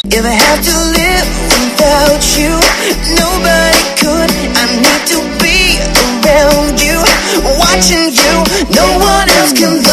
If I have to live without you, nobody could. I need to be around you, watching you. No one else can